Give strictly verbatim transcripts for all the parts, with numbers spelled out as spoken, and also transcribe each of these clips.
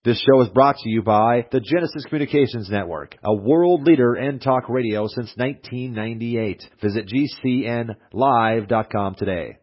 This show is brought to you by the Genesis Communications Network, a world leader in talk radio since nineteen ninety-eight. Visit G C N live dot com today.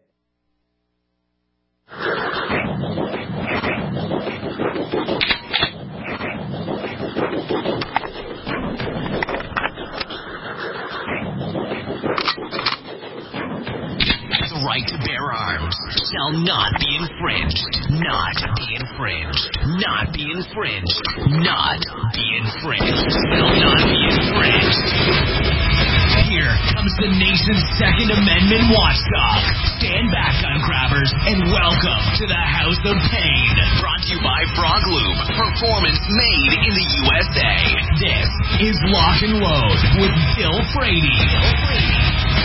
The right to bear arms shall not be infringed. Not be infringed. Not be infringed. Not be infringed. Shall not be infringed. Here comes the nation's Second Amendment watchdog. Stand back, gun grabbers, and welcome to the House of Pain. Brought to you by Frog Lube. Performance made in the U S A. This is Lock and Load with Bill Frady. Bill Frady.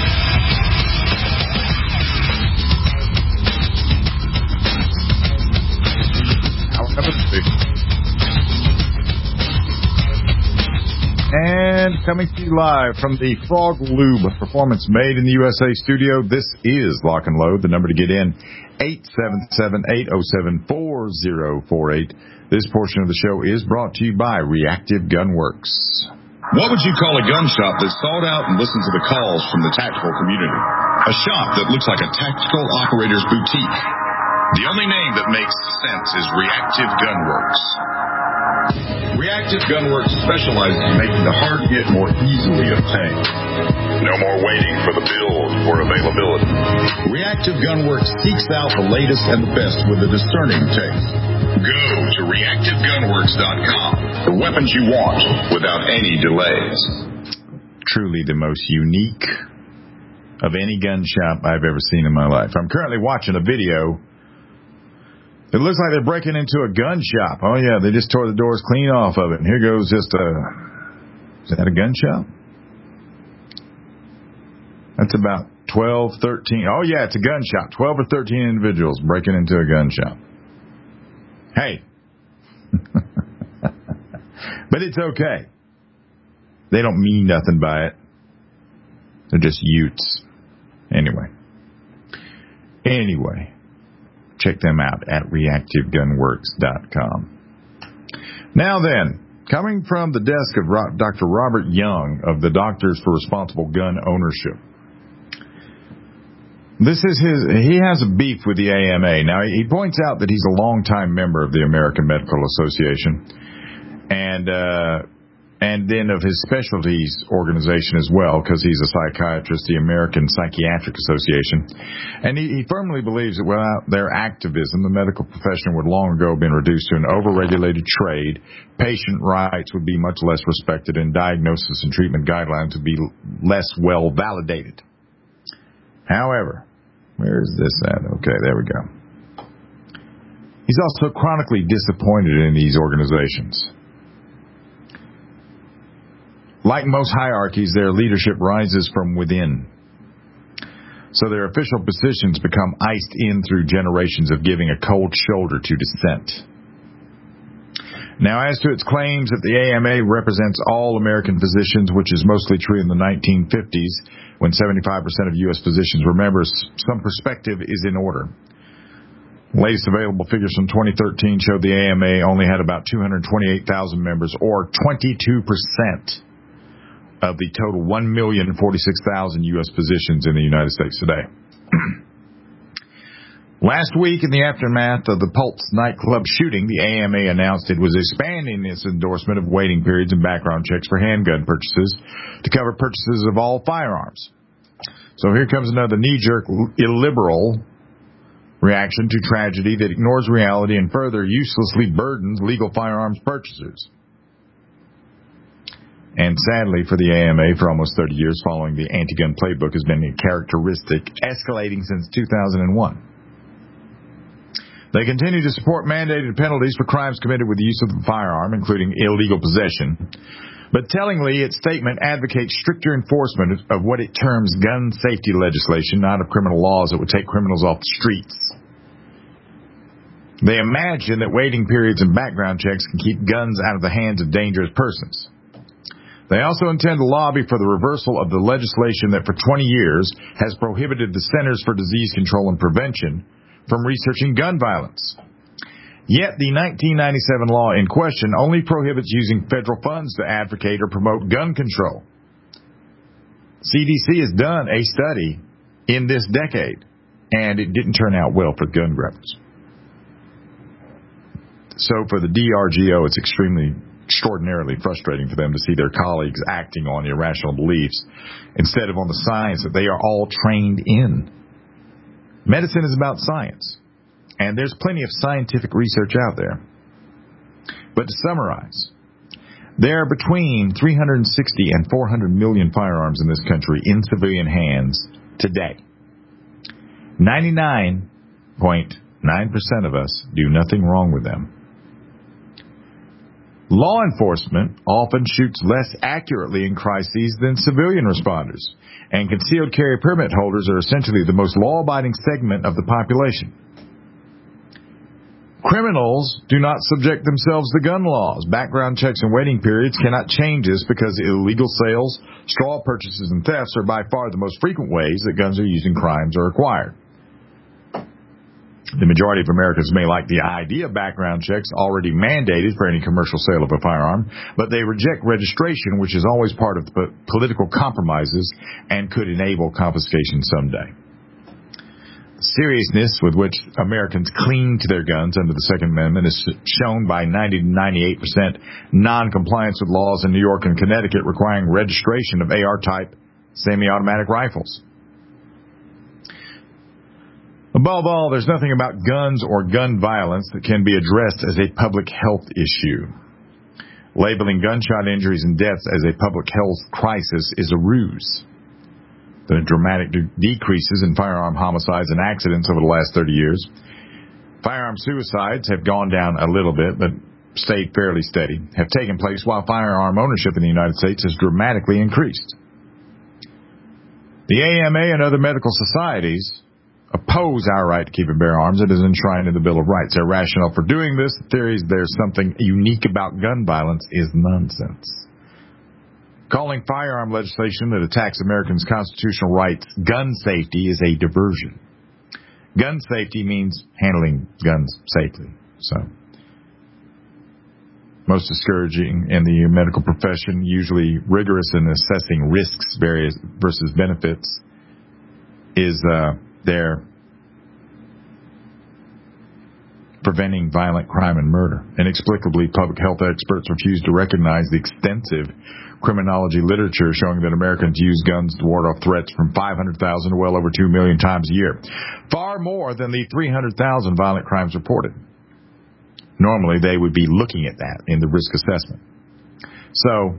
And coming to you live from the Frog Lube Performance Made in the U S A studio, this is Lock and Load. The number to get in, eight seven seven, eight oh seven, four oh four eight. This portion of the show is brought to you by Reactive Gun Works. What would you call a gun shop that sought out and listened to the calls from the tactical community? A shop that looks like a tactical operator's boutique. The only name that makes sense is Reactive Gun Works. Reactive Gun Works specializes in making the hard hit more easily obtained. No more waiting for the build or availability. Reactive Gun Works seeks out the latest and the best with a discerning taste. Go to reactive gun works dot com for weapons you want without any delays. Truly the most unique of any gun shop I've ever seen in my life. I'm currently watching a video. It looks like they're breaking into a gun shop. Oh, yeah, they just tore the doors clean off of it. And here goes just a... Is that a gun shop? That's about twelve, thirteen... Oh, yeah, it's a gun shop. twelve or thirteen individuals breaking into a gun shop. Hey. But it's okay. They don't mean nothing by it. They're just Utes. Anyway. Anyway. Check them out at reactive gun works dot com. Now then, coming from the desk of Doctor Robert Young of the Doctors for Responsible Gun Ownership. This is his, he has a beef with the A M A. Now, he points out that he's a longtime member of the American Medical Association and, uh, and then of his specialties organization as well, because he's a psychiatrist, the American Psychiatric Association. And he, he firmly believes that without their activism, the medical profession would long ago have been reduced to an overregulated trade, patient rights would be much less respected, and diagnosis and treatment guidelines would be less well validated. However, where is this at? Okay, there we go. He's also chronically disappointed in these organizations. Like most hierarchies, their leadership rises from within. So their official positions become iced in through generations of giving a cold shoulder to dissent. Now, as to its claims that the A M A represents all American physicians, which is mostly true in the nineteen fifties, when seventy-five percent of U S physicians were members, some perspective is in order. Latest available figures from twenty thirteen showed the A M A only had about two hundred twenty-eight thousand members, or twenty-two percent of the total one million forty-six thousand U S physicians in the United States today. Last week, in the aftermath of the Pulse nightclub shooting, the A M A announced it was expanding its endorsement of waiting periods and background checks for handgun purchases to cover purchases of all firearms. So here comes another knee-jerk, illiberal reaction to tragedy that ignores reality and further uselessly burdens legal firearms purchasers. And sadly for the A M A, for almost thirty years following, the anti-gun playbook has been a characteristic, escalating since two thousand one. They continue to support mandated penalties for crimes committed with the use of a firearm, including illegal possession. But tellingly, its statement advocates stricter enforcement of what it terms gun safety legislation, not of criminal laws that would take criminals off the streets. They imagine that waiting periods and background checks can keep guns out of the hands of dangerous persons. They also intend to lobby for the reversal of the legislation that for twenty years has prohibited the Centers for Disease Control and Prevention from researching gun violence. Yet the nineteen ninety-seven law in question only prohibits using federal funds to advocate or promote gun control. C D C has done a study in this decade, and it didn't turn out well for gun grabbers. So for the D R G O, it's extremely, extraordinarily frustrating for them to see their colleagues acting on irrational beliefs instead of on the science that they are all trained in. Medicine is about science, and there's plenty of scientific research out there. But to summarize, there are between three hundred sixty and four hundred million firearms in this country in civilian hands today. ninety-nine point nine percent of us do nothing wrong with them. Law enforcement often shoots less accurately in crises than civilian responders, and concealed carry permit holders are essentially the most law-abiding segment of the population. Criminals do not subject themselves to gun laws. Background checks and waiting periods cannot change this because illegal sales, straw purchases, and thefts are by far the most frequent ways that guns are used in crimes are acquired. The majority of Americans may like the idea of background checks already mandated for any commercial sale of a firearm, but they reject registration, which is always part of the political compromises and could enable confiscation someday. The seriousness with which Americans cling to their guns under the Second Amendment is shown by ninety to ninety-eight percent non-compliance with laws in New York and Connecticut requiring registration of A R-type semi-automatic rifles. Above all, there's nothing about guns or gun violence that can be addressed as a public health issue. Labeling gunshot injuries and deaths as a public health crisis is a ruse. The dramatic de- decreases in firearm homicides and accidents over the last thirty years. Firearm suicides have gone down a little bit, but stayed fairly steady, have taken place while firearm ownership in the United States has dramatically increased. The A M A and other medical societies oppose our right to keep and bear arms. It is enshrined in the Bill of Rights. Their rationale for doing this, the theories there's something unique about gun violence, is nonsense. Calling firearm legislation that attacks Americans' constitutional rights gun safety is a diversion. Gun safety means handling guns safely. So, most discouraging in the medical profession, usually rigorous in assessing risks various versus benefits, is uh, their preventing violent crime and murder. Inexplicably, public health experts refuse to recognize the extensive criminology literature showing that Americans use guns to ward off threats from five hundred thousand to well over two million times a year. Far more than the three hundred thousand violent crimes reported. Normally, they would be looking at that in the risk assessment. So,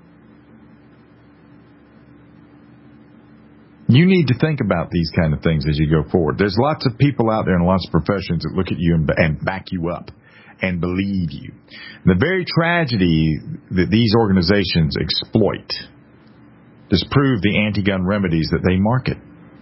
you need to think about these kind of things as you go forward. There's lots of people out there in lots of professions that look at you and, and back you up and believe you. The very tragedy that these organizations exploit disprove the anti-gun remedies that they market.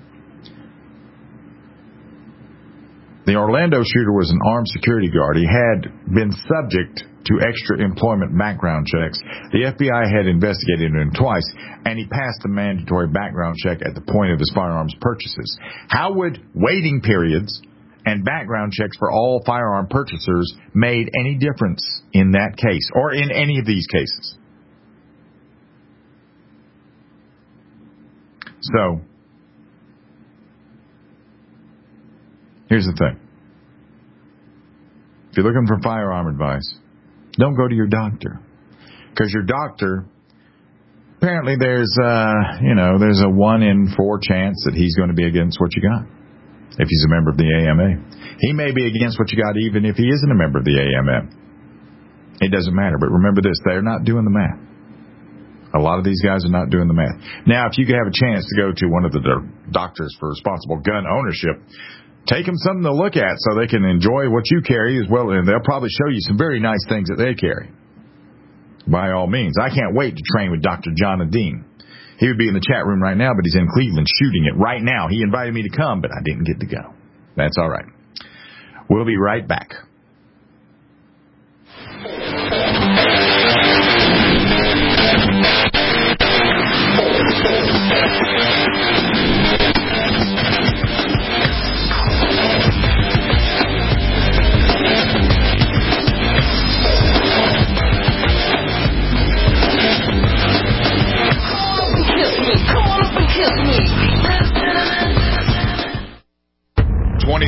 The Orlando shooter was an armed security guard. He had been subject to extra employment background checks. The F B I had investigated him twice, and he passed the mandatory background check at the point of his firearms purchases. How would waiting periods and background checks for all firearm purchasers made any difference in that case or in any of these cases? So, here's the thing. If you're looking for firearm advice, don't go to your doctor. Because your doctor, apparently there's, uh, you know, there's a one in four chance that he's going to be against what you got. If he's a member of the A M A. He may be against what you got even if he isn't a member of the A M A. It doesn't matter. But remember this, they're not doing the math. A lot of these guys are not doing the math. Now, if you could have a chance to go to one of the doctors for responsible gun ownership, take them something to look at so they can enjoy what you carry as well, and they'll probably show you some very nice things that they carry. By all means. I can't wait to train with Doctor John Adine. He would be in the chat room right now, but he's in Cleveland shooting it right now. He invited me to come, but I didn't get to go. That's all right. We'll be right back.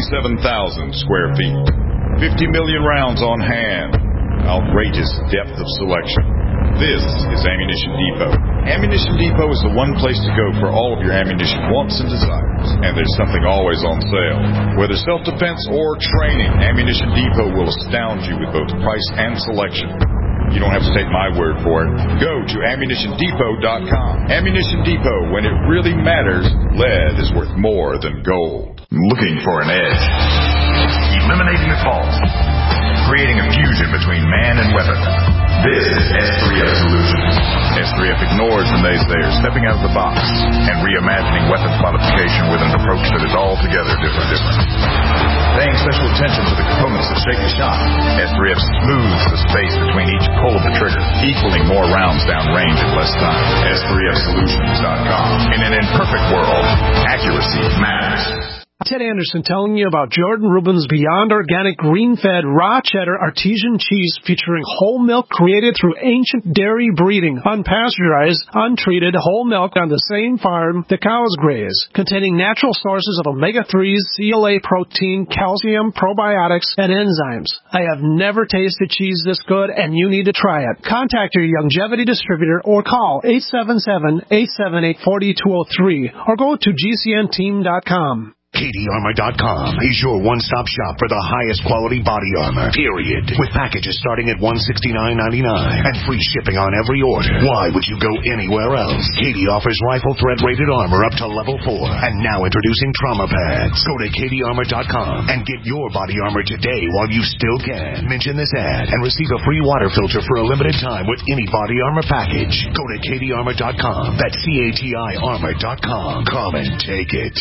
twenty-seven thousand square feet. fifty million rounds on hand. Outrageous depth of selection. This is Ammunition Depot. Ammunition Depot is the one place to go for all of your ammunition wants and desires. And there's something always on sale. Whether self-defense or training, Ammunition Depot will astound you with both price and selection. You don't have to take my word for it. Go to ammunition depot dot com. Ammunition Depot, when it really matters, lead is worth more than gold. Looking for an edge. Eliminating the fault. Creating a fusion between man and weapon. This is S three F Solutions. S three F ignores the naysayers, stepping out of the box and reimagining weapons modification with an approach that is altogether different. different. Paying special attention to the components that shake the shot, S three F smooths the space between each pull of the trigger, equaling more rounds downrange in less time. S three F solutions dot com. In an imperfect world, accuracy matters. Ted Anderson telling you about Jordan Rubin's Beyond Organic Green-Fed Raw Cheddar Artesian Cheese featuring whole milk created through ancient dairy breeding, unpasteurized, untreated whole milk on the same farm the cows graze, containing natural sources of omega threes, C L A protein, calcium, probiotics, and enzymes. I have never tasted cheese this good, and you need to try it. Contact your Longevity distributor or call eight seven seven, eight seven eight, four two zero three or go to G C N team dot com. Katie Armor dot com is your one-stop shop for the highest quality body armor, period. With packages starting at one hundred sixty-nine ninety-nine and free shipping on every order. Why would you go anywhere else? Katie offers rifle thread rated armor up to level four. And now introducing trauma pads. Go to Katie Armor dot com and get your body armor today while you still can. Mention this ad and receive a free water filter for a limited time with any body armor package. Go to Katie Armor dot com. That's C A T I Armor dot com. Come and take it.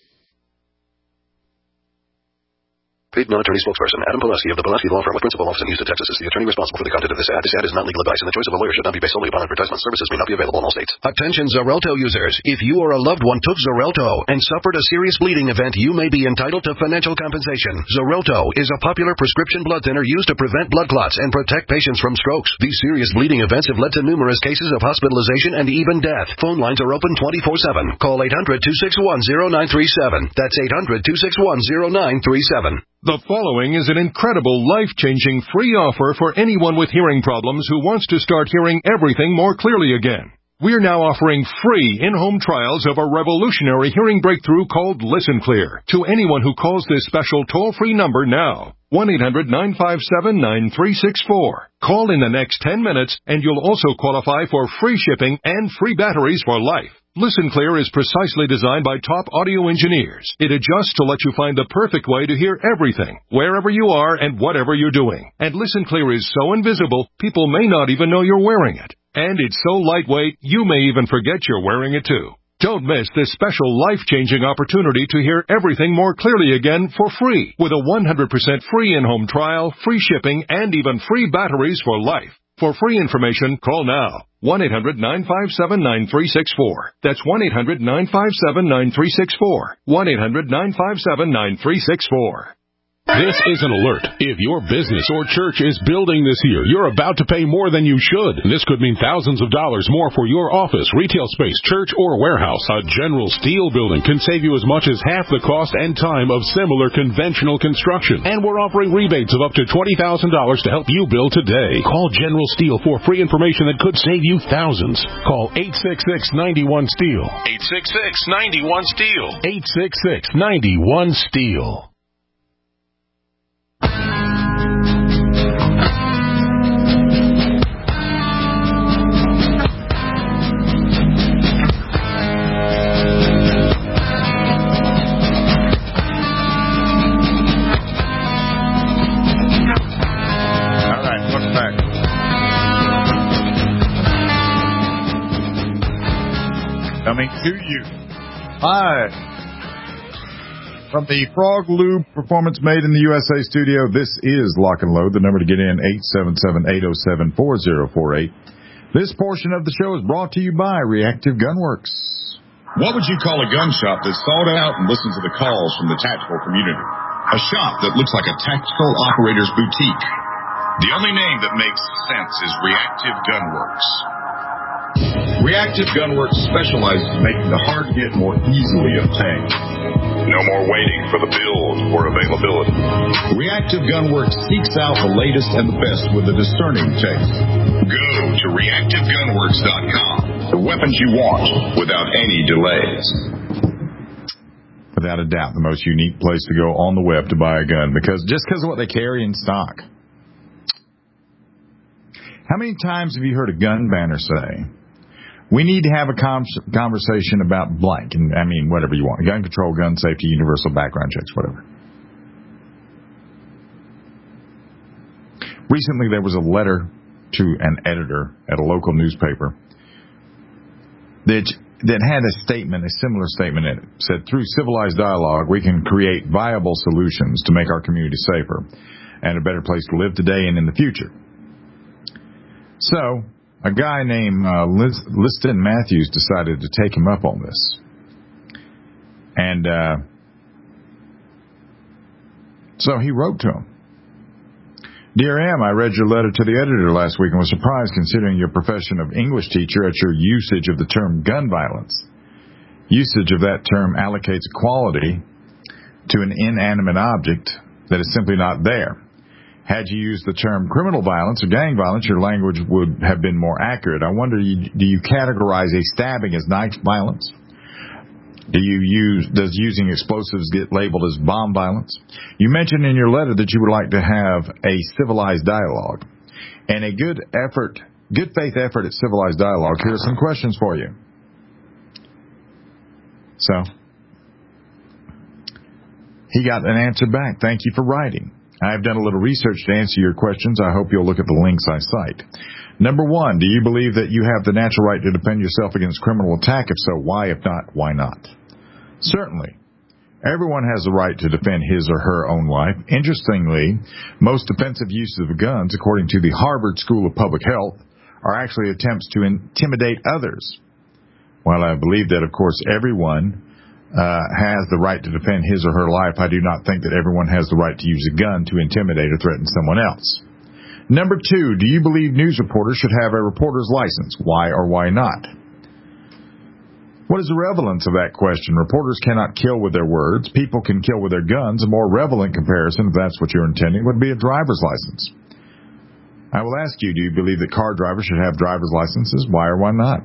Paid non-attorney spokesperson Adam Pulaski of the Pulaski Law Firm with principal office in Houston, Texas is the attorney responsible for the content of this ad. This ad is not legal advice, and the choice of a lawyer should not be based solely upon advertisement. Services may not be available in all states. Attention Xarelto users. If you or a loved one took Xarelto and suffered a serious bleeding event, you may be entitled to financial compensation. Xarelto is a popular prescription blood thinner used to prevent blood clots and protect patients from strokes. These serious bleeding events have led to numerous cases of hospitalization and even death. Phone lines are open twenty-four seven. Call eight hundred, two six one, zero nine three seven. That's eight hundred, two six one, zero nine three seven. The following is an incredible, life-changing free offer for anyone with hearing problems who wants to start hearing everything more clearly again. We're now offering free in-home trials of a revolutionary hearing breakthrough called Listen Clear to anyone who calls this special toll-free number now. one eight hundred, nine five seven, nine three six four. Call in the next ten minutes and you'll also qualify for free shipping and free batteries for life. Listen Clear is precisely designed by top audio engineers. It adjusts to let you find the perfect way to hear everything, wherever you are and whatever you're doing. And Listen Clear is so invisible, people may not even know you're wearing it. And it's so lightweight, you may even forget you're wearing it too. Don't miss this special life-changing opportunity to hear everything more clearly again for free with a one hundred percent free in-home trial, free shipping, and even free batteries for life. For free information, call now. one eight hundred, nine five seven, nine three six four. That's one eight hundred, nine five seven, nine three six four. one eight hundred, nine five seven, nine three six four. This is an alert. If your business or church is building this year, you're about to pay more than you should. This could mean thousands of dollars more for your office, retail space, church, or warehouse. A General Steel building can save you as much as half the cost and time of similar conventional construction. And we're offering rebates of up to twenty thousand dollars to help you build today. Call General Steel for free information that could save you thousands. Call eight six six, nine one, STEEL. eight six six, nine one, STEEL. eight six six, nine one, STEEL. Coming to you. Hi. From the Frog Lube Performance Made in the U S A studio, this is Lock and Load. The number to get in, eight seven seven, eight oh seven, four oh four eight. This portion of the show is brought to you by Reactive Gunworks. What would you call a gun shop that sought out and listened to the calls from the tactical community? A shop that looks like a tactical operator's boutique. The only name that makes sense is Reactive Gunworks. Reactive Gunworks specializes in making the hard hit more easily obtained. No more waiting for the build or availability. Reactive Gunworks seeks out the latest and the best with a discerning taste. Go to reactive gunworks dot com. The weapons you want without any delays. Without a doubt, the most unique place to go on the web to buy a gun, because just because of what they carry in stock. How many times have you heard a gun banner say, we need to have a conversation about blank, and I mean whatever you want, gun control, gun safety, universal background checks, whatever. Recently there was a letter to an editor at a local newspaper that that had a statement, a similar statement in it. It said, through civilized dialogue, we can create viable solutions to make our community safer and a better place to live today and in the future. So, a guy named uh, Liz, Liston Matthews decided to take him up on this. And uh, so he wrote to him. Dear M, I read your letter to the editor last week and was surprised considering your profession of English teacher at your usage of the term gun violence. Usage of that term allocates quality to an inanimate object that is simply not there. Had you used the term criminal violence or gang violence, your language would have been more accurate. I wonder, do you categorize a stabbing as knife violence? Do you use, does using explosives get labeled as bomb violence? You mentioned in your letter that you would like to have a civilized dialogue. And a good effort, good faith effort at civilized dialogue. Here are some questions for you. So, he got an answer back. Thank you for writing. I have done a little research to answer your questions. I hope you'll look at the links I cite. Number one, do you believe that you have the natural right to defend yourself against criminal attack? If so, why? If not, why not? Certainly. Everyone has the right to defend his or her own life. Interestingly, most offensive uses of guns, according to the Harvard School of Public Health, are actually attempts to intimidate others. While I believe that, of course, everyone uh, has the right to defend his or her life, I do not think that everyone has the right to use a gun to intimidate or threaten someone else. Number two, do you believe news reporters should have a reporter's license? Why or why not? What is the relevance of that question? Reporters cannot kill with their words. People can kill with their guns. A more relevant comparison, if that's what you're intending, would be a driver's license. I will ask you, do you believe that car drivers should have driver's licenses? Why or why not?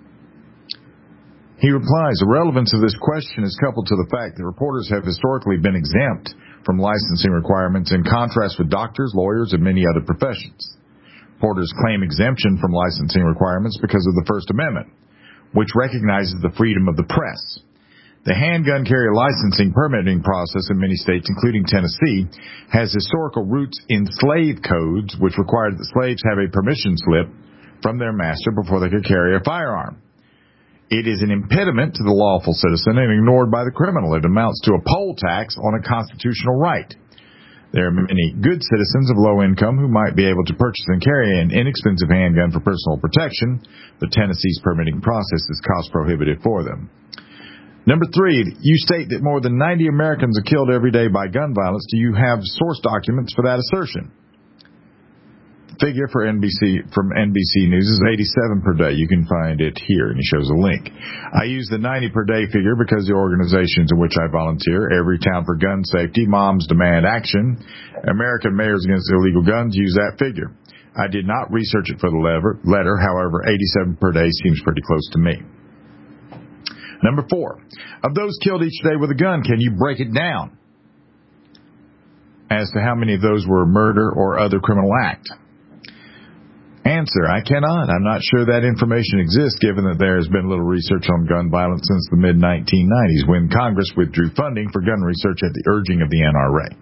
He replies, the relevance of this question is coupled to the fact that reporters have historically been exempt from licensing requirements in contrast with doctors, lawyers, and many other professions. Reporters claim exemption from licensing requirements because of the First Amendment, which recognizes the freedom of the press. The handgun carrier licensing permitting process in many states, including Tennessee, has historical roots in slave codes, which required that slaves have a permission slip from their master before they could carry a firearm. It is an impediment to the lawful citizen and ignored by the criminal. It amounts to a poll tax on a constitutional right. There are many good citizens of low income who might be able to purchase and carry an inexpensive handgun for personal protection, but Tennessee's permitting process is cost prohibitive for them. Number three, you state that more than ninety Americans are killed every day by gun violence. Do you have source documents for that assertion? The figure for N B C from N B C News is eighty-seven per day. You can find it here, and he shows a link. I use the ninety per day figure because the organizations in which I volunteer, Every Town for Gun Safety, Moms Demand Action, American Mayors Against Illegal Guns, use that figure. I did not research it for the letter. However, eighty-seven per day seems pretty close to me. Number four, of those killed each day with a gun, can you break it down as to how many of those were murder or other criminal act? Answer, I cannot. I'm not sure that information exists, given that there has been little research on gun violence since the mid nineteen nineties, when Congress withdrew funding for gun research at the urging of the N R A.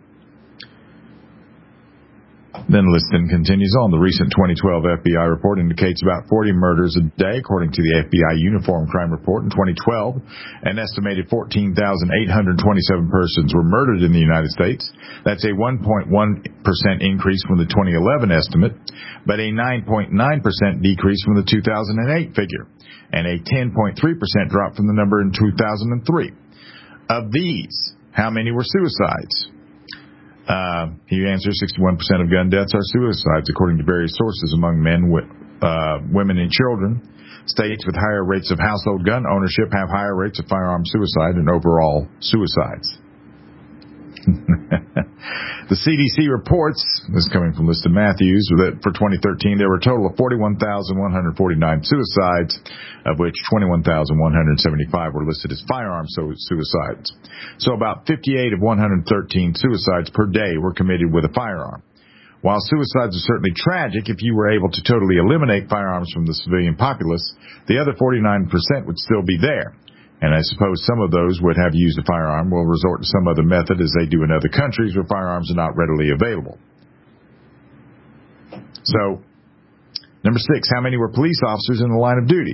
Then Liston continues on. The recent twenty twelve F B I report indicates about forty murders a day, according to the F B I Uniform Crime Report. In twenty twelve, an estimated fourteen thousand eight hundred twenty-seven persons were murdered in the United States. That's a one point one percent increase from the twenty eleven estimate, but a nine point nine percent decrease from the two thousand eight figure, and a ten point three percent drop from the number in two thousand three. Of these, how many were suicides? Uh, he answers sixty-one percent of gun deaths are suicides, according to various sources among men, uh, women, and children. States with higher rates of household gun ownership have higher rates of firearm suicide and overall suicides. The C D C reports, this is coming from Lista Matthews, that for twenty thirteen there were a total of forty-one thousand one hundred forty-nine suicides, of which twenty-one thousand one hundred seventy-five were listed as firearm suicides. So about fifty-eight of one hundred thirteen suicides per day were committed with a firearm. While suicides are certainly tragic, if you were able to totally eliminate firearms from the civilian populace, the other forty-nine percent would still be there. And I suppose some of those would have used a firearm will resort to some other method as they do in other countries where firearms are not readily available. So, number six, how many were police officers in the line of duty?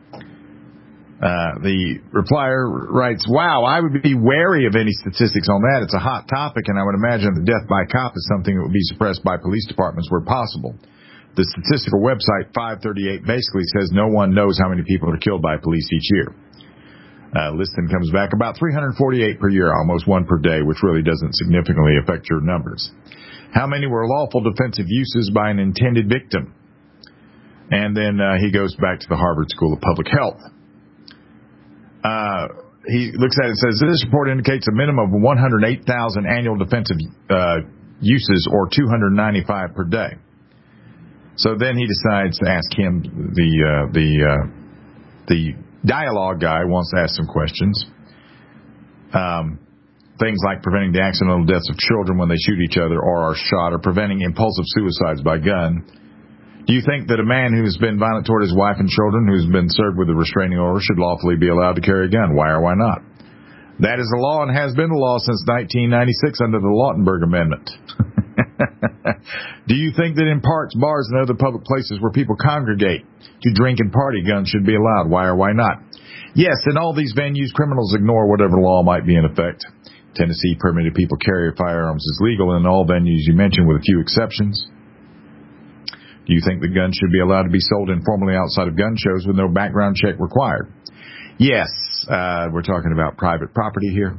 Uh, the replier writes, wow, I would be wary of any statistics on that. It's a hot topic, and I would imagine that death by cop is something that would be suppressed by police departments where possible. The statistical website five thirty-eight basically says no one knows how many people are killed by police each year. Uh, Liston comes back about three hundred forty-eight per year, almost one per day, which really doesn't significantly affect your numbers. How many were lawful defensive uses by an intended victim? And then uh, he goes back to the Harvard School of Public Health. Uh, he looks at it and says, this report indicates a minimum of one hundred eight thousand annual defensive uh, uses, or two hundred ninety-five per day. So then he decides to ask him, the uh, the uh, the dialogue guy wants to ask some questions. Um, things like preventing the accidental deaths of children when they shoot each other or are shot, or preventing impulsive suicides by gun. Do you think that a man who's been violent toward his wife and children, who's been served with a restraining order, should lawfully be allowed to carry a gun? Why or why not? That is the law and has been the law since nineteen ninety-six under the Lautenberg Amendment. Do you think that in parks, bars, and other public places where people congregate to drink and party, guns should be allowed? Why or why not? Yes, in all these venues, criminals ignore whatever law might be in effect. Tennessee permitted people carry firearms is legal in all venues you mentioned, with a few exceptions. Do you think that guns should be allowed to be sold informally outside of gun shows with no background check required? Yes, uh, we're talking about private property here.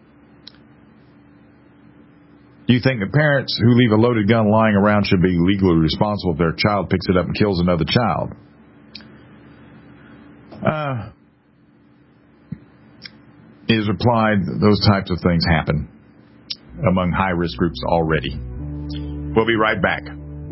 Do you think that parents who leave a loaded gun lying around should be legally responsible if their child picks it up and kills another child? Uh, it is replied that those types of things happen among high-risk groups already. We'll be right back.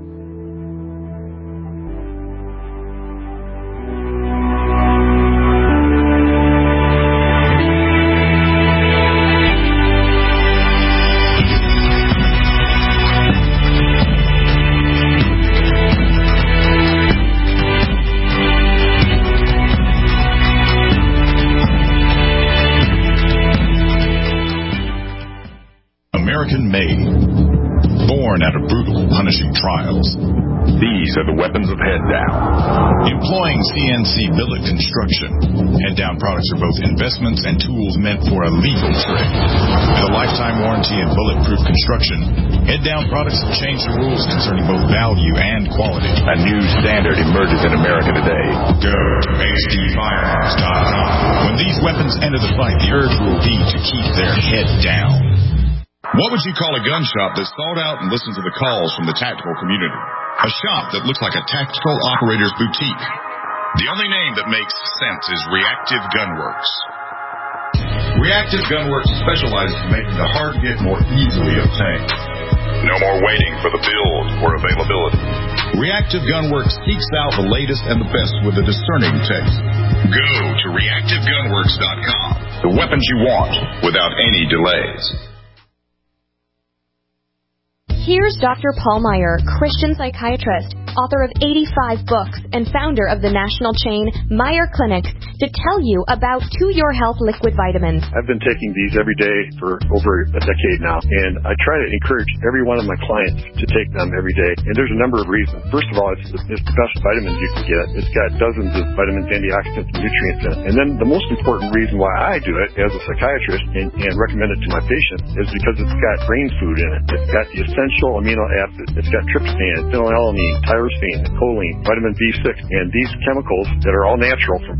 Made, born out of brutal, punishing trials. These are the weapons of Head Down. Employing C N C billet construction, Head Down products are both investments and tools meant for a legal trade. With a lifetime warranty and bulletproof construction, Head Down products have changed the rules concerning both value and quality. A new standard emerges in America today. Go to H D firearms dot com. When these weapons enter the fight, the urge will be to keep their head down. What would you call a gun shop that sought out and listened to the calls from the tactical community? A shop that looks like a tactical operator's boutique. The only name that makes sense is Reactive Gunworks. Reactive Gunworks specializes in making the hard-to-get more easily obtained. No more waiting for the build or availability. Reactive Gunworks seeks out the latest and the best with a discerning taste. Go to reactive gunworks dot com. The weapons you want without any delays. Here's Doctor Paul Meyer, Christian psychiatrist, author of eighty-five books, and founder of the national chain Meyer Clinics, to tell you about To Your Health liquid vitamins. I've been taking these every day for over a decade now, and I try to encourage every one of my clients to take them every day. And there's a number of reasons. First of all, it's the, it's the best vitamins you can get. It's got dozens of vitamins, antioxidants, and nutrients in it. And then the most important reason why I do it as a psychiatrist and, and recommend it to my patients is because it's got brain food in it. It's got the essential amino acids. It's got tryptophan, phenylalanine, tyrosine, choline, vitamin B six, and these chemicals that are all natural from food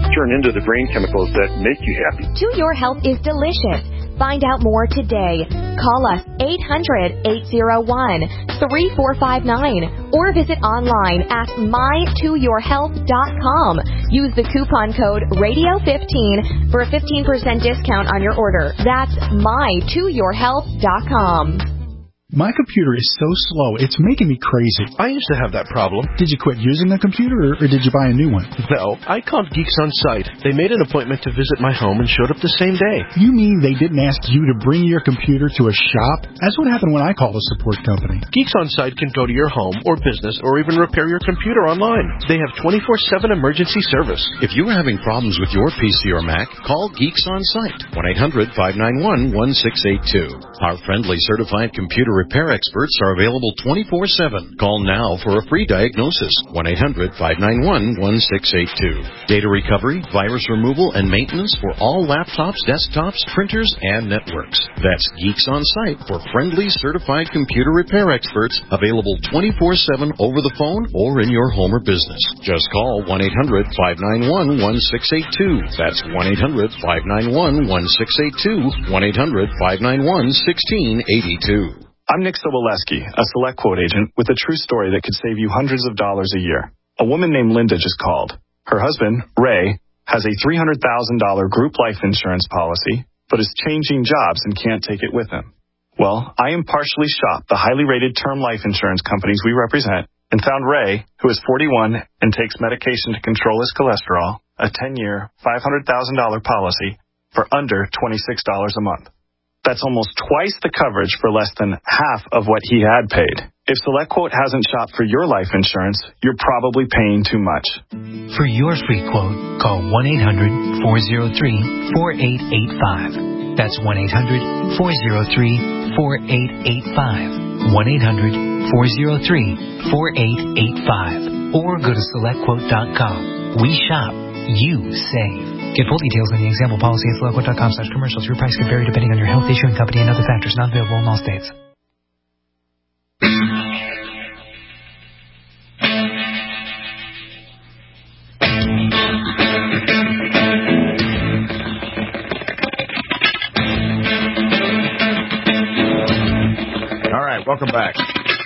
turn into the brain chemicals that make you happy. To Your Health is delicious. Find out more today. Call us eight hundred, eight oh one, three four five nine or visit online at my to your health dot com. Use the coupon code radio fifteen for a fifteen percent discount on your order. That's my to your health dot com. My computer is so slow, it's making me crazy. I used to have that problem. Did you quit using the computer, or, or did you buy a new one? No, I called Geeks On Site. They made an appointment to visit my home and showed up the same day. You mean they didn't ask you to bring your computer to a shop? That's what happened when I called a support company. Geeks On Site can go to your home or business or even repair your computer online. They have twenty-four seven emergency service. If you are having problems with your P C or Mac, call Geeks On Site, one eight hundred, five nine one, one six eight two. Our friendly certified computer repair experts are available twenty-four seven. Call now for a free diagnosis, one eight hundred, five nine one, one six eight two. Data recovery, virus removal, and maintenance for all laptops, desktops, printers, and networks. That's Geeks On Site for friendly certified computer repair experts, available twenty-four seven over the phone or in your home or business. Just call one eight hundred, five nine one, one six eight two. That's one eight hundred, five nine one, one six eight two, one eight hundred, five nine one, one six eight two. I'm Nick Soboleski, a Select Quote agent with a true story that could save you hundreds of dollars a year. A woman named Linda just called. Her husband, Ray, has a three hundred thousand dollars group life insurance policy, but is changing jobs and can't take it with him. Well, I impartially shopped the highly rated term life insurance companies we represent and found Ray, who is forty-one and takes medication to control his cholesterol, a ten-year, five hundred thousand dollars policy for under twenty-six dollars a month. That's almost twice the coverage for less than half of what he had paid. If SelectQuote hasn't shopped for your life insurance, you're probably paying too much. For your free quote, call one eight hundred, four oh three, four eight eight five. That's one eight hundred, four oh three, four eight eight five. one eight hundred, four oh three, four eight eight five. Or go to select quote dot com. We shop, you save. Get full details on the example policy at select quote dot com slash commercials. Your price can vary depending on your health, issuing company, and other factors. Not available in all states. All right, welcome back.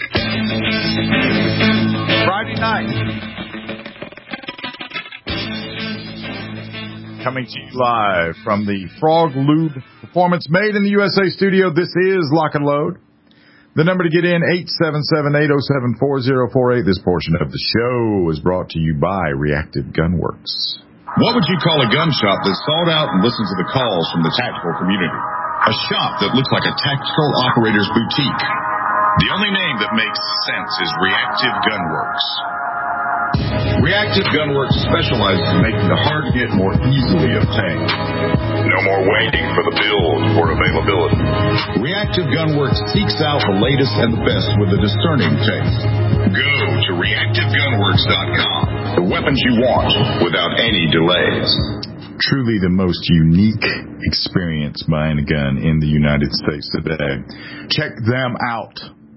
Friday night. Coming to you live from the Frog Lube Performance Made in the U S A studio. This is Lock and Load. The number to get in, eight seven seven, eight oh seven, four oh four eight. This portion of the show is brought to you by Reactive Gunworks. What would you call a gun shop that sought out and listened to the calls from the tactical community? A shop that looks like a tactical operator's boutique. The only name that makes sense is Reactive Gunworks. Reactive Gunworks specializes in making the hard-to-get more easily obtained. No more waiting for the build or availability. Reactive Gunworks seeks out the latest and the best with a discerning taste. Go to reactive gunworks dot com. The weapons you want without any delays. Truly the most unique experience buying a gun in the United States today. Check them out.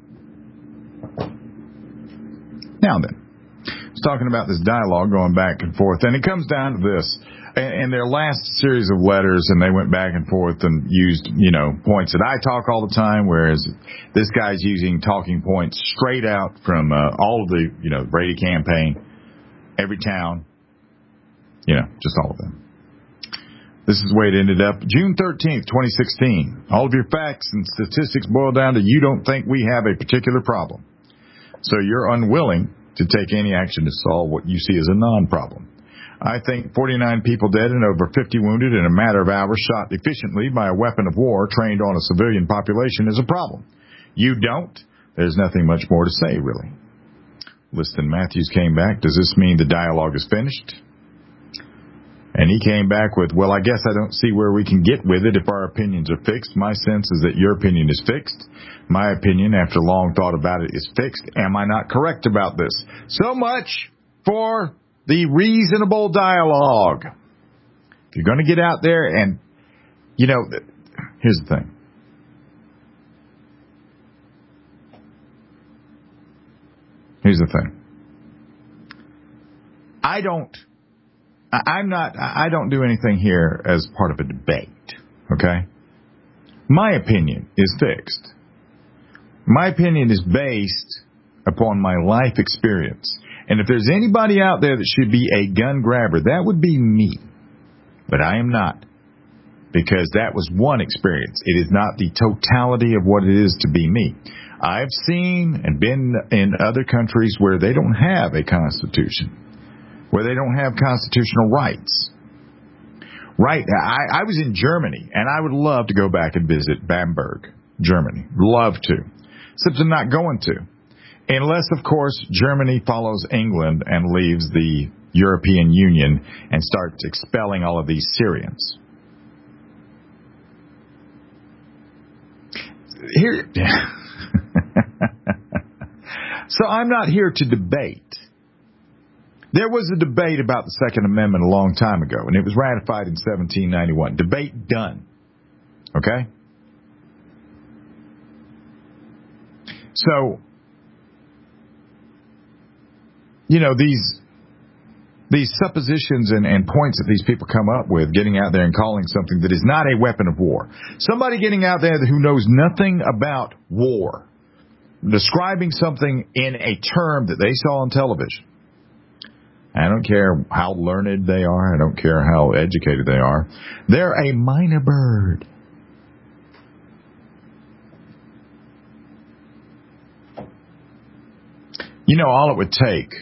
Now then. Talking about this dialogue going back and forth, and it comes down to this. In their last series of letters, and they went back and forth and used, you know, points that I talk all the time, whereas this guy's using talking points straight out from uh, all of the, you know, Brady campaign, every town, you know, just all of them. This is the way it ended up. June thirteenth, twenty sixteen. All of your facts and statistics boil down to you don't think we have a particular problem. So you're unwilling to take any action to solve what you see as a non-problem. I think forty-nine people dead and over fifty wounded in a matter of hours shot efficiently by a weapon of war trained on a civilian population is a problem. You don't? There's nothing much more to say, really. Liston Matthews came back. Does this mean the dialogue is finished? And he came back with, well, I guess I don't see where we can get with it if our opinions are fixed. My sense is that your opinion is fixed. My opinion, after long thought about it, is fixed. Am I not correct about this? So much for the reasonable dialogue. If you're going to get out there and, you know, here's the thing. Here's the thing. I don't I'm not, I don't do anything here as part of a debate, okay? My opinion is fixed. My opinion is based upon my life experience. And if there's anybody out there that should be a gun grabber, that would be me. But I am not. Because that was one experience. It is not the totality of what it is to be me. I've seen and been in other countries where they don't have a constitution, where they don't have constitutional rights. Right. I, I was in Germany, and I would love to go back and visit Bamberg, Germany. Love to. Except I'm not going to. Unless, of course, Germany follows England and leaves the European Union and starts expelling all of these Syrians. Here, so I'm not here to debate. There was a debate about the Second Amendment a long time ago, and it was ratified in seventeen ninety-one. Debate done. Okay? So, you know, these these suppositions and, and points that these people come up with, getting out there and calling something that is not a weapon of war. Somebody getting out there who knows nothing about war, describing something in a term that they saw on television. I don't care how learned they are. I don't care how educated they are. They're a minor bird. You know, all it would take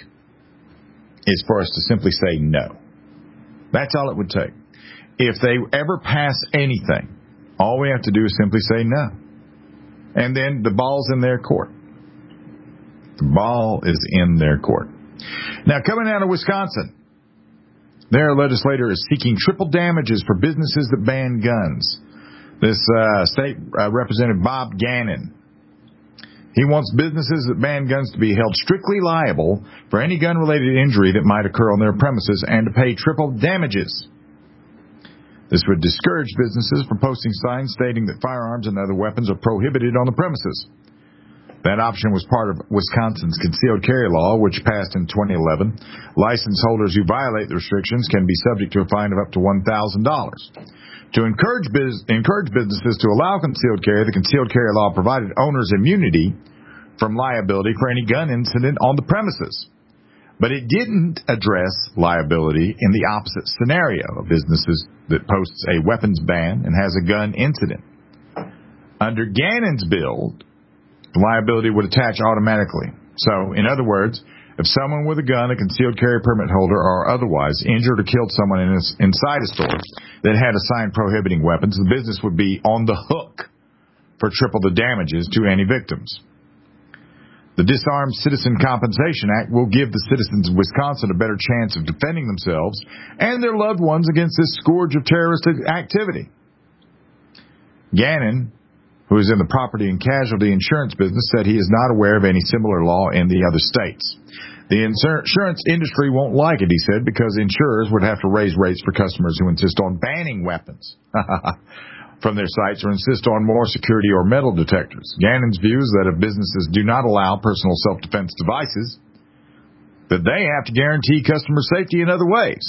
is for us to simply say no. That's all it would take. If they ever pass anything, all we have to do is simply say no. And then the ball's in their court. The ball is in their court. Now, coming out of Wisconsin, their legislator is seeking triple damages for businesses that ban guns. This uh, state uh, representative Bob Gannon, he wants businesses that ban guns to be held strictly liable for any gun-related injury that might occur on their premises and to pay triple damages. This would discourage businesses from posting signs stating that firearms and other weapons are prohibited on the premises. That option was part of Wisconsin's concealed carry law, which passed in twenty eleven. License holders who violate the restrictions can be subject to a fine of up to one thousand dollars. To encourage, biz- encourage businesses to allow concealed carry, the concealed carry law provided owners immunity from liability for any gun incident on the premises. But it didn't address liability in the opposite scenario of businesses that posts a weapons ban and has a gun incident. Under Gannon's bill, liability would attach automatically. So, in other words, if someone with a gun, a concealed carry permit holder, or otherwise injured or killed someone in a, inside a store that had a sign prohibiting weapons, the business would be on the hook for triple the damages to any victims. The Disarmed Citizen Compensation Act will give the citizens of Wisconsin a better chance of defending themselves and their loved ones against this scourge of terrorist activity. Gannon, who is in the property and casualty insurance business, said he is not aware of any similar law in the other states. The insurance industry won't like it, he said, because insurers would have to raise rates for customers who insist on banning weapons from their sites or insist on more security or metal detectors. Gannon's view is that if businesses do not allow personal self-defense devices, that they have to guarantee customer safety in other ways.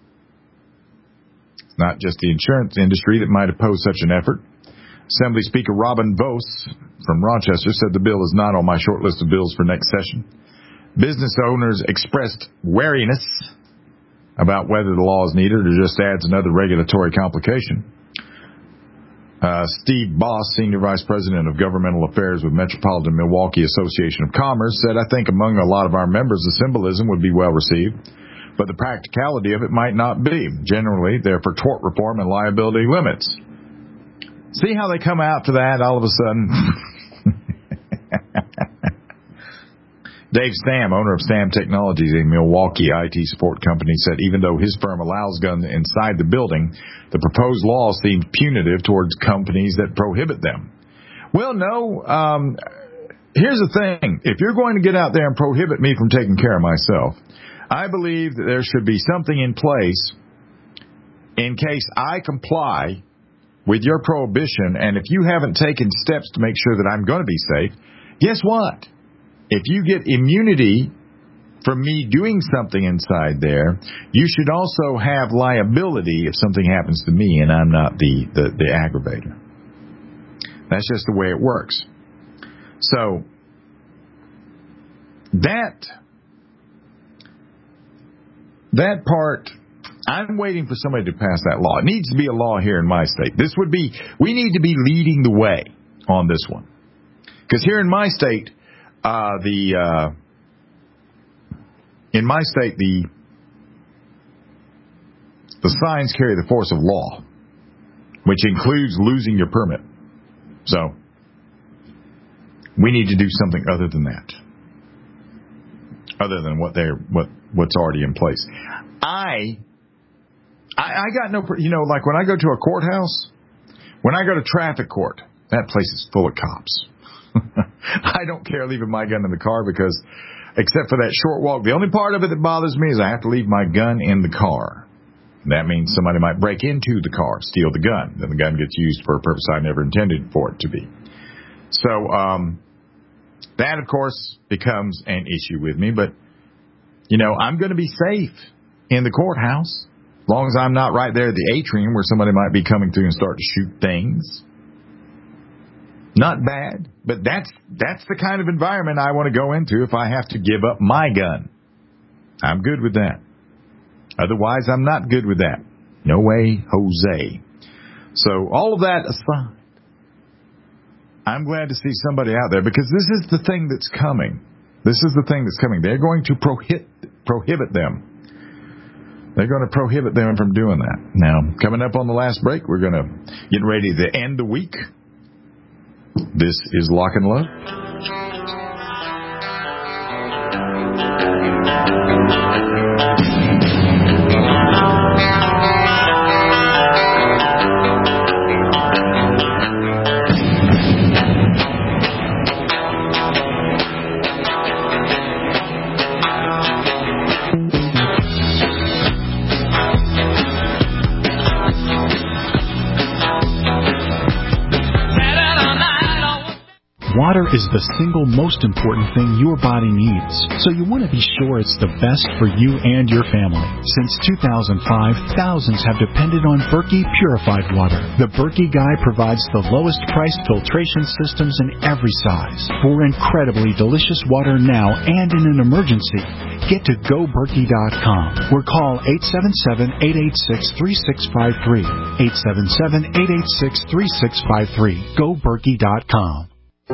It's not just the insurance industry that might oppose such an effort. Assembly Speaker Robin Vos from Rochester said the bill is not on my short list of bills for next session. Business owners expressed wariness about whether the law is needed or just adds another regulatory complication. Uh, Steve Boss, Senior Vice President of Governmental Affairs with Metropolitan Milwaukee Association of Commerce, said, I think among a lot of our members the symbolism would be well received, but the practicality of it might not be. Generally, they're for tort reform and liability limits. See how they come out to that all of a sudden? Dave Stamm, owner of Stamm Technologies, a Milwaukee I T support company, said even though his firm allows guns inside the building, the proposed law seems punitive towards companies that prohibit them. Well, no. Um, here's the thing. If you're going to get out there and prohibit me from taking care of myself, I believe that there should be something in place in case I comply with your prohibition, and if you haven't taken steps to make sure that I'm going to be safe, guess what? If you get immunity from me doing something inside there, you should also have liability if something happens to me and I'm not the, the, the aggravator. That's just the way it works. So, that, that part, I'm waiting for somebody to pass that law. It needs to be a law here in my state. This would be, we need to be leading the way on this one. Because here in my state, uh, the, uh, in my state, the, the signs carry the force of law, which includes losing your permit. So, we need to do something other than that. Other than what they're, what, what's already in place. I, I, I got no, you know, like when I go to a courthouse, when I go to traffic court, that place is full of cops. I don't care leaving my gun in the car because, except for that short walk, the only part of it that bothers me is I have to leave my gun in the car. That means somebody might break into the car, steal the gun. Then the gun gets used for a purpose I never intended for it to be. So, um, that, of course, becomes an issue with me. But, you know, I'm going to be safe in the courthouse as long as I'm not right there at the atrium where somebody might be coming through and start to shoot things. Not bad, but that's that's the kind of environment I want to go into if I have to give up my gun. I'm good with that. Otherwise, I'm not good with that. No way, Jose. So all of that aside, I'm glad to see somebody out there because this is the thing that's coming. This is the thing that's coming. They're going to prohibit prohibit them. They're going to prohibit them from doing that. Now, coming up on the last break, we're going to get ready to end the week. This is Lock and Load. Water is the single most important thing your body needs, so you want to be sure it's the best for you and your family. Since two thousand five, thousands have depended on Berkey purified water. The Berkey Guy provides the lowest priced filtration systems in every size. For incredibly delicious water now and in an emergency, get to go berkey dot com or call eight seven seven, eight eight six, three six five three. eight seven seven, eight eight six, three six five three. go berkey dot com.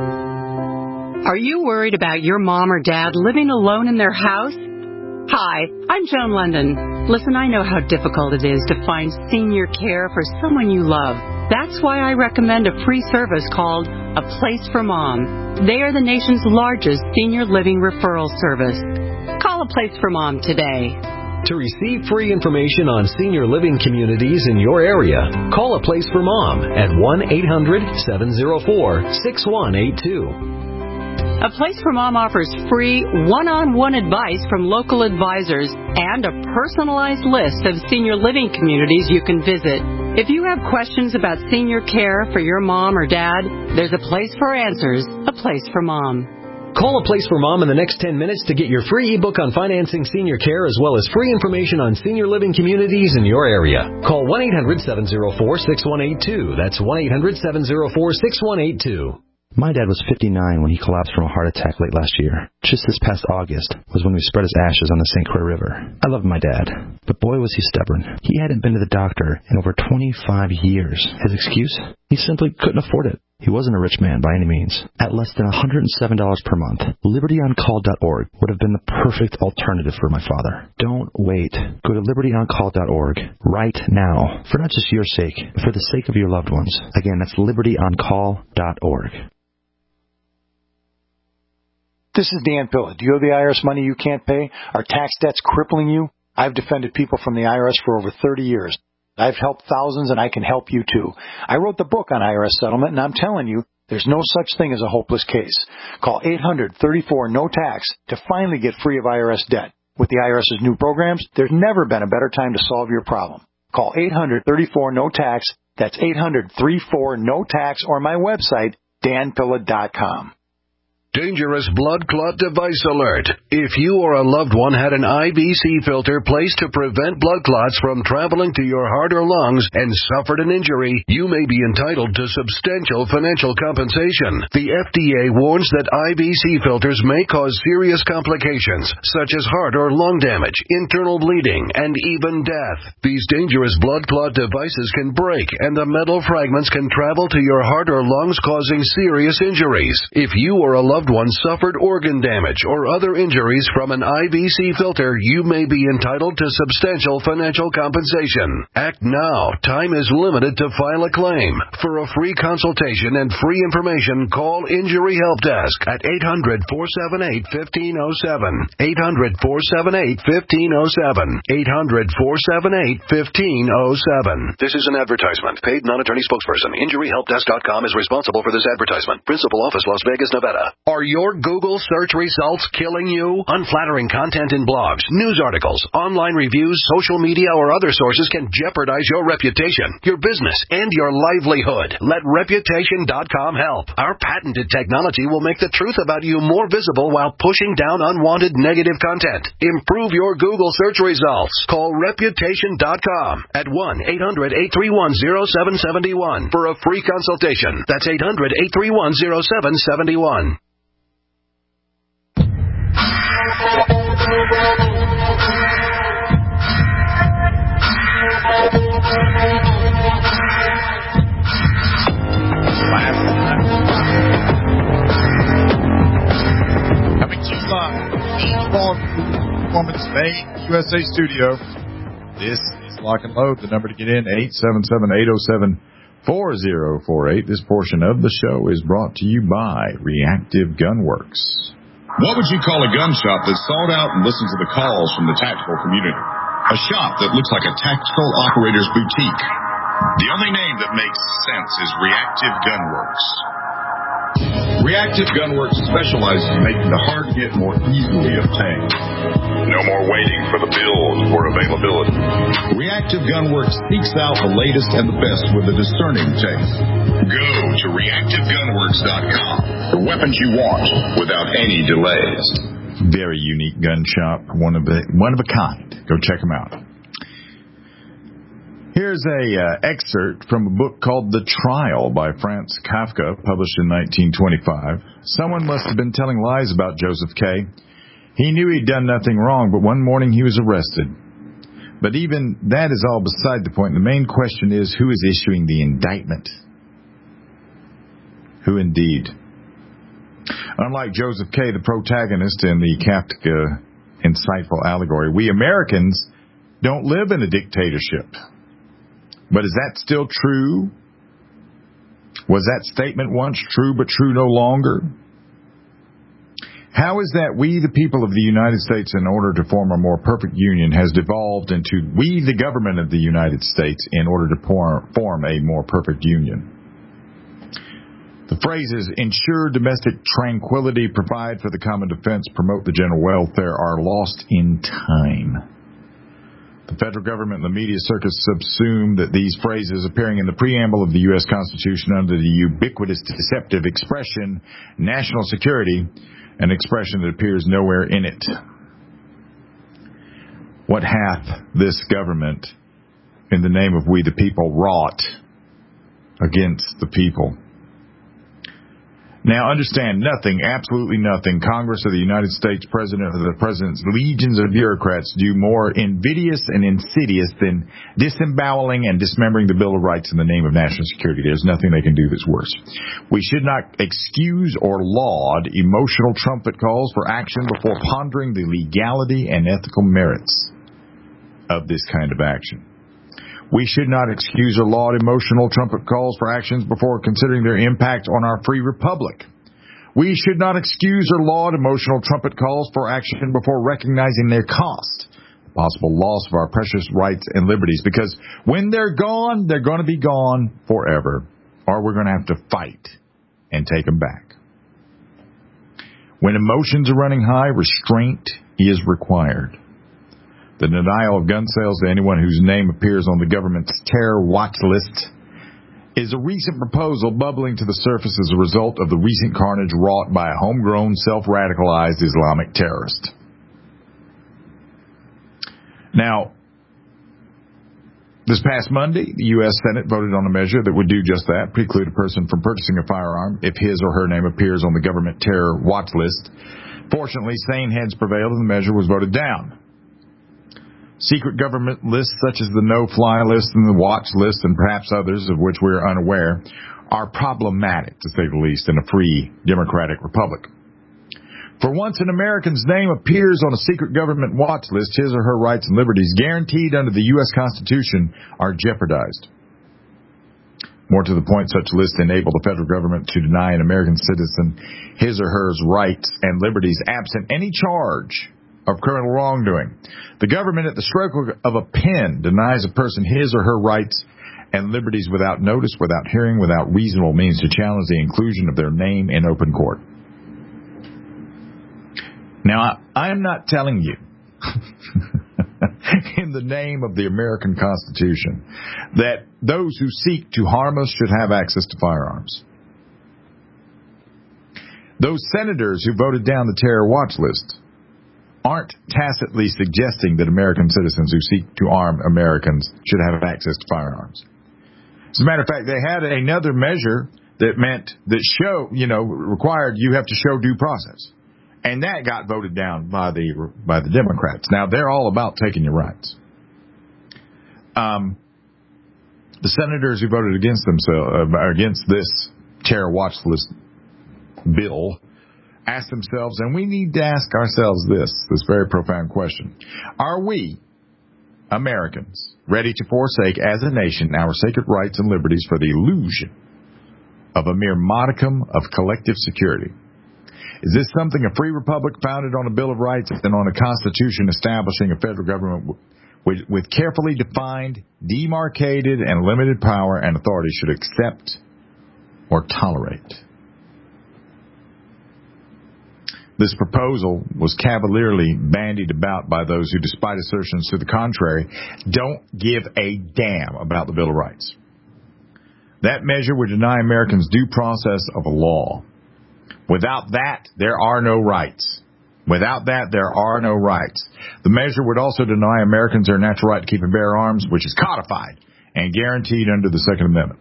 Are you worried about your mom or dad living alone in their house? Hi, I'm Joan London. Listen, I know how difficult it is to find senior care for someone you love. That's why I recommend a free service called A Place for Mom. They are the nation's largest senior living referral service. Call A Place for Mom today. To receive free information on senior living communities in your area, call A Place for Mom at one eight hundred, seven oh four, six one eight two. A Place for Mom offers free one-on-one advice from local advisors and a personalized list of senior living communities you can visit. If you have questions about senior care for your mom or dad, there's a place for answers, A Place for Mom. Call A Place for Mom in the next ten minutes to get your free ebook on financing senior care as well as free information on senior living communities in your area. Call one eight hundred, seven oh four, six one eight two. That's one eight hundred, seven oh four, six one eight two. My dad was fifty-nine when he collapsed from a heart attack late last year. Just this past August was when we spread his ashes on the Saint Croix River. I loved my dad, but boy was he stubborn. He hadn't been to the doctor in over twenty-five years. His excuse? He simply couldn't afford it. He wasn't a rich man by any means. At less than one hundred seven dollars per month, liberty on call dot org would have been the perfect alternative for my father. Don't wait. Go to liberty on call dot org right now, for not just your sake, but for the sake of your loved ones. Again, that's liberty on call dot org. This is Dan Pilla. Do you owe the I R S money you can't pay? Are tax debts crippling you? I've defended people from the I R S for over thirty years. I've helped thousands, and I can help you, too. I wrote the book on I R S settlement, and I'm telling you, there's no such thing as a hopeless case. Call eight hundred, thirty-four, no tax to finally get free of I R S debt. With the IRS's new programs, there's never been a better time to solve your problem. Call eight hundred, thirty-four, no tax. That's eight hundred, thirty-four, no tax, or my website, dan pilla dot com. Dangerous blood clot device alert. If you or a loved one had an I V C filter placed to prevent blood clots from traveling to your heart or lungs and suffered an injury, you may be entitled to substantial financial compensation. The F D A warns that I V C filters may cause serious complications, such as heart or lung damage, internal bleeding, and even death. These dangerous blood clot devices can break, and the metal fragments can travel to your heart or lungs, causing serious injuries. If you or a loved one suffered organ damage or other injuries from an I V C filter, you may be entitled to substantial financial compensation. Act now. Time is limited to file a claim. For a free consultation and free information, call Injury Help Desk at eight hundred, four seven eight, one five zero seven. eight hundred, four seven eight, one five zero seven. eight hundred, four seven eight, one five zero seven. This is an advertisement. Paid non-attorney spokesperson. Injury Help Desk dot com is responsible for this advertisement. Principal office, Las Vegas, Nevada. Are your Google search results killing you? Unflattering content in blogs, news articles, online reviews, social media, or other sources can jeopardize your reputation, your business, and your livelihood. Let Reputation dot com help. Our patented technology will make the truth about you more visible while pushing down unwanted negative content. Improve your Google search results. Call Reputation dot com at one eight hundred, eight three one, zero seven seven one for a free consultation. That's eight hundred, eight three one, zero seven seven one. Coming to you live, Performance Main U S A studio. This is Lock and Load. The number to get in, eight seven seven, eight oh seven, four oh four eight. This portion of the show is brought to you by Reactive Gunworks. What would you call a gun shop that sought out and listened to the calls from the tactical community? A shop that looks like a tactical operator's boutique. The only name that makes sense is Reactive Gunworks. Reactive Gunworks specializes in making the hard hit more easily obtained. No more waiting for the build or availability. Reactive Gunworks seeks out the latest and the best with a discerning taste. Go to reactive gunworks dot com for weapons you want without any delays. Very unique gun shop, one of a, one of a kind. Go check them out. Here's a uh, excerpt from a book called The Trial by Franz Kafka, published in nineteen twenty-five. Someone must have been telling lies about Joseph K. He knew he'd done nothing wrong, but one morning he was arrested. But even that is all beside the point. The main question is, who is issuing the indictment? Who indeed? Unlike Joseph K., the protagonist in the Kafka insightful allegory, we Americans don't live in a dictatorship. But is that still true? Was that statement once true but true no longer? How is that we, the people of the United States, in order to form a more perfect union, has devolved into we, the government of the United States, in order to form a more perfect union? The phrases ensure domestic tranquility, provide for the common defense, promote the general welfare are lost in time. The federal government and the media circus subsume that these phrases appearing in the preamble of the U S Constitution under the ubiquitous deceptive expression national security, an expression that appears nowhere in it. What hath this government, in the name of we the people, wrought against the people? Now, understand, nothing, absolutely nothing, Congress of the United States, President or the President's legions of bureaucrats do more invidious and insidious than disemboweling and dismembering the Bill of Rights in the name of national security. There's nothing they can do that's worse. We should not excuse or laud emotional trumpet calls for action before pondering the legality and ethical merits of this kind of action. We should not excuse or laud emotional trumpet calls for actions before considering their impact on our free republic. We should not excuse or laud emotional trumpet calls for action before recognizing their cost, the possible loss of our precious rights and liberties, because when they're gone, they're going to be gone forever, or we're going to have to fight and take them back. When emotions are running high, restraint is required. The denial of gun sales to anyone whose name appears on the government's terror watch list is a recent proposal bubbling to the surface as a result of the recent carnage wrought by a homegrown, self-radicalized Islamic terrorist. Now, this past Monday, the U S Senate voted on a measure that would do just that, preclude a person from purchasing a firearm if his or her name appears on the government terror watch list. Fortunately, sane heads prevailed and the measure was voted down. Secret government lists such as the no-fly list and the watch list and perhaps others of which we are unaware are problematic, to say the least, in a free democratic republic. For once an American's name appears on a secret government watch list, his or her rights and liberties guaranteed under the U S Constitution are jeopardized. More to the point, such lists enable the federal government to deny an American citizen his or her rights and liberties absent any charge of criminal wrongdoing. The government, at the stroke of a pen, denies a person his or her rights and liberties without notice, without hearing, without reasonable means to challenge the inclusion of their name in open court. Now, I am not telling you, in the name of the American Constitution, that those who seek to harm us should have access to firearms. Those senators who voted down the terror watch list aren't tacitly suggesting that American citizens who seek to arm Americans should have access to firearms. As a matter of fact, they had another measure that meant that show, you know, required you have to show due process. And that got voted down by the by the Democrats. Now, they're all about taking your rights. Um, the senators who voted against themselves uh, against this terror watch list bill asked themselves, and we need to ask ourselves this, this very profound question. Are we, Americans, ready to forsake as a nation our sacred rights and liberties for the illusion of a mere modicum of collective security? Is this something a free republic founded on a Bill of Rights and on a Constitution establishing a federal government with, with carefully defined, demarcated, and limited power and authority should accept or tolerate? This proposal was cavalierly bandied about by those who, despite assertions to the contrary, don't give a damn about the Bill of Rights. That measure would deny Americans due process of a law. Without that, there are no rights. Without that, there are no rights. The measure would also deny Americans their natural right to keep and bear arms, which is codified and guaranteed under the Second Amendment.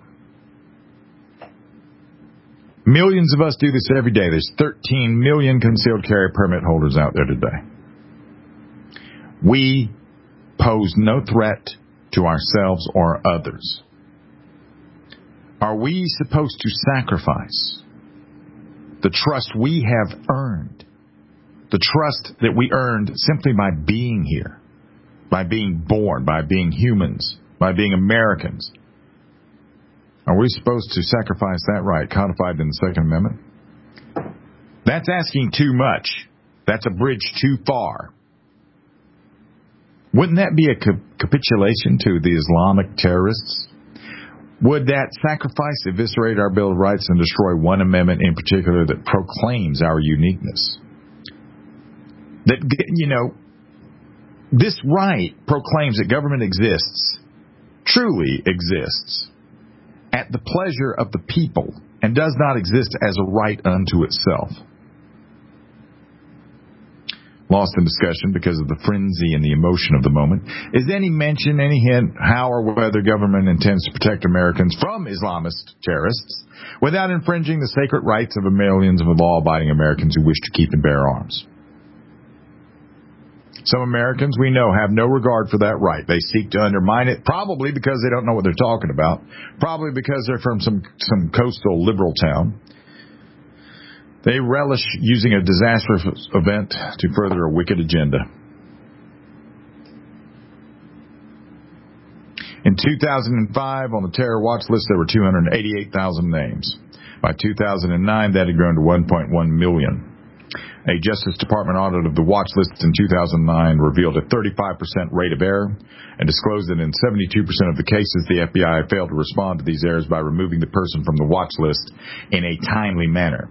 Millions of us do this every day. There's thirteen million concealed carry permit holders out there today. We pose no threat to ourselves or others. Are we supposed to sacrifice the trust we have earned, the trust that we earned simply by being here, by being born, by being humans, by being Americans? Are we supposed to sacrifice that right codified in the Second Amendment? That's asking too much. That's a bridge too far. Wouldn't that be a capitulation to the Islamic terrorists? Would that sacrifice eviscerate our Bill of Rights and destroy one amendment in particular that proclaims our uniqueness? That, you know, this right proclaims that government exists, truly exists, at the pleasure of the people and does not exist as a right unto itself. Lost in discussion because of the frenzy and the emotion of the moment is any mention, any hint, how or whether government intends to protect Americans from Islamist terrorists without infringing the sacred rights of millions of law-abiding Americans who wish to keep and bear arms. Some Americans, we know, have no regard for that right. They seek to undermine it, probably because they don't know what they're talking about, probably because they're from some, some coastal liberal town. They relish using a disastrous event to further a wicked agenda. In two thousand five, on the terror watch list, there were two hundred eighty-eight thousand names. By two thousand nine, that had grown to one point one million. A Justice Department audit of the watch list in two thousand nine revealed a thirty-five percent rate of error and disclosed that in seventy-two percent of the cases, the F B I failed to respond to these errors by removing the person from the watch list in a timely manner.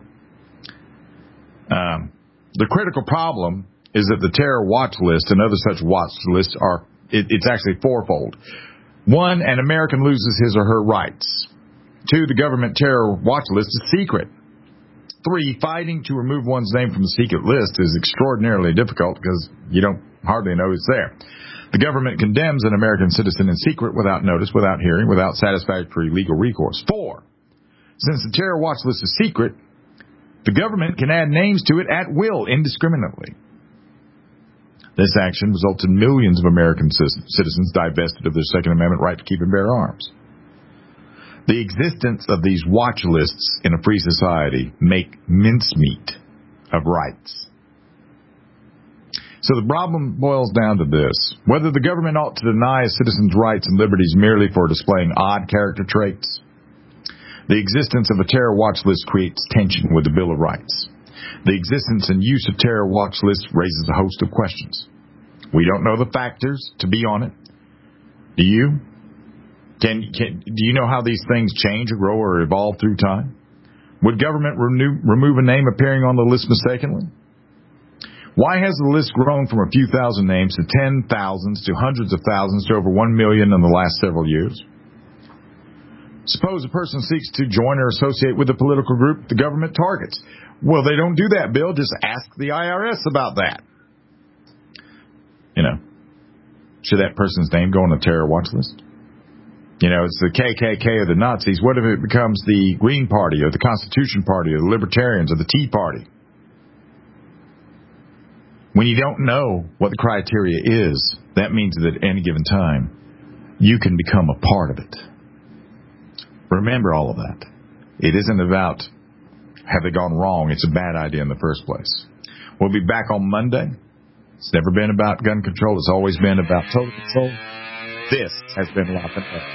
Um, the critical problem is that the terror watch list and other such watch lists are, it, it's actually fourfold. One, an American loses his or her rights. Two, the government terror watch list is secret. Three, fighting to remove one's name from the secret list is extraordinarily difficult because you don't hardly know it's there. The government condemns an American citizen in secret without notice, without hearing, without satisfactory legal recourse. Four, since the terror watch list is secret, the government can add names to it at will, indiscriminately. This action results in millions of American citizens divested of their Second Amendment right to keep and bear arms. The existence of these watch lists in a free society make mincemeat of rights. So the problem boils down to this. Whether the government ought to deny a citizen's rights and liberties merely for displaying odd character traits. The existence of a terror watch list creates tension with the Bill of Rights. The existence and use of terror watch lists raises a host of questions. We don't know the factors to be on it. Do you? Can, can, do you know how these things change or grow or evolve through time? Would government renew, remove a name appearing on the list mistakenly? Why has the list grown from a few thousand names to ten thousands to hundreds of thousands to over one million in the last several years? Suppose a person seeks to join or associate with a political group the government targets. Well, they don't do that, Bill. Just ask the I R S about that. You know, should that person's name go on the terror watch list? You know, it's the K K K or the Nazis. What if it becomes the Green Party or the Constitution Party or the Libertarians or the Tea Party? When you don't know what the criteria is, that means that at any given time, you can become a part of it. Remember all of that. It isn't about have they gone wrong. It's a bad idea in the first place. We'll be back on Monday. It's never been about gun control. It's always been about total control. This has been Life and Earth.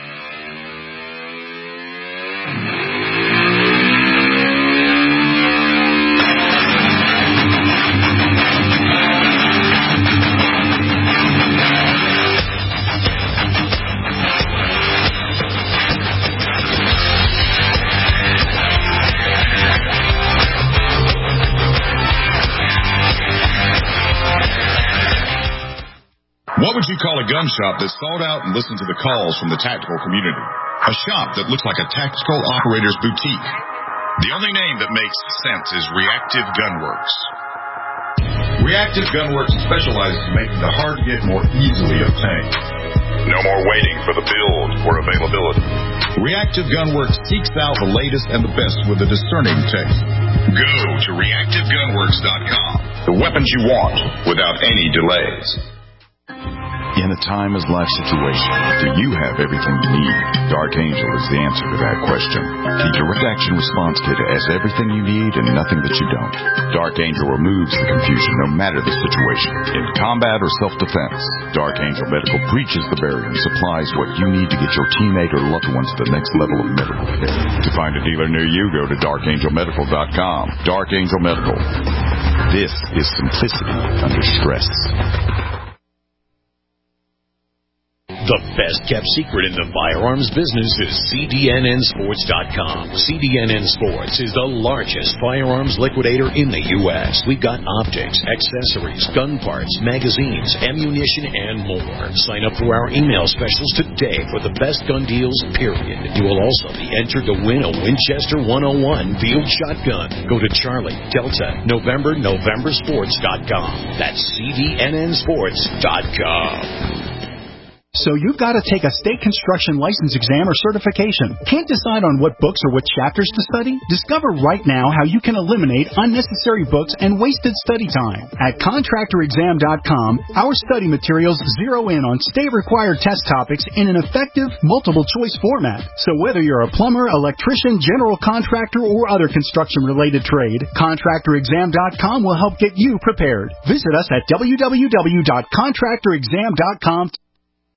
What would you call a gun shop that sought out and listened to the calls from the tactical community? A shop that looks like a tactical operator's boutique. The only name that makes sense is Reactive Gunworks. Reactive Gunworks specializes in making the hard-to-get more easily obtained. No more waiting for the build or availability. Reactive Gunworks seeks out the latest and the best with a discerning taste. Go to reactive gunworks dot com. The weapons you want without any delays. In a time as life situation, do you have everything you need? Dark Angel is the answer to that question. The Direct Action Response Kit has everything you need and nothing that you don't. Dark Angel removes the confusion no matter the situation. In combat or self-defense, Dark Angel Medical breaches the barrier and supplies what you need to get your teammate or loved one to the next level of medical care. To find a dealer near you, go to dark angel medical dot com. Dark Angel Medical. This is simplicity under stress. The best-kept secret in the firearms business is C D N N sports dot com. C D N N Sports is the largest firearms liquidator in the U S We've got optics, accessories, gun parts, magazines, ammunition, and more. Sign up for our email specials today for the best gun deals, period. You will also be entered to win a Winchester one oh one field shotgun. Go to Charlie, Delta, November, November sports dot com. That's C D N N sports dot com. So you've got to take a state construction license exam or certification. Can't decide on what books or what chapters to study? Discover right now how you can eliminate unnecessary books and wasted study time. At contractor exam dot com, our study materials zero in on state-required test topics in an effective, multiple-choice format. So whether you're a plumber, electrician, general contractor, or other construction-related trade, contractor exam dot com will help get you prepared. Visit us at w w w dot contractor exam dot com.